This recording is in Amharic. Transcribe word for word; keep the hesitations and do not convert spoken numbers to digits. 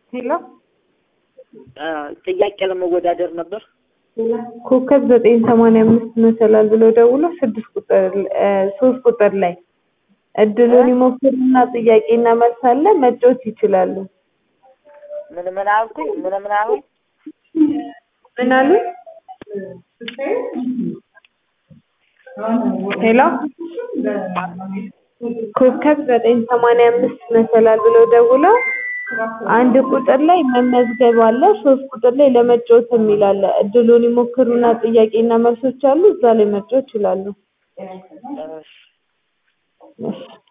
ሄሎ ጥያቄ ለመወዳደር ነበር። ኮከብ ዘጠኝ ሰማንያ አምስት መሰላል ብሎ ደውሎ ስድስት ቁጥር ሶስት ቁጥር ላይ እድሉን ይሞክሩና ጥያቄና መልስ አለ መጫወት ይችላሉ። ምን ምን አልኩኝ? ምን ምን አልኩኝ? ምን አሉ? ሄሎ ኮከብ ዘጠኝ ሰማንያ አምስት መሰላል ብሎ ደውሎ አንድ ቁጥር ላይ መመዝገብ አለ፣ ሶስት ቁጥር ላይ ለመጫወት የሚል አለ። እድሉን ይሞክሩና ጥያቄና መልሶች አሉ፣ እዛ ላይ መጫወት ይችላሉ። እሺ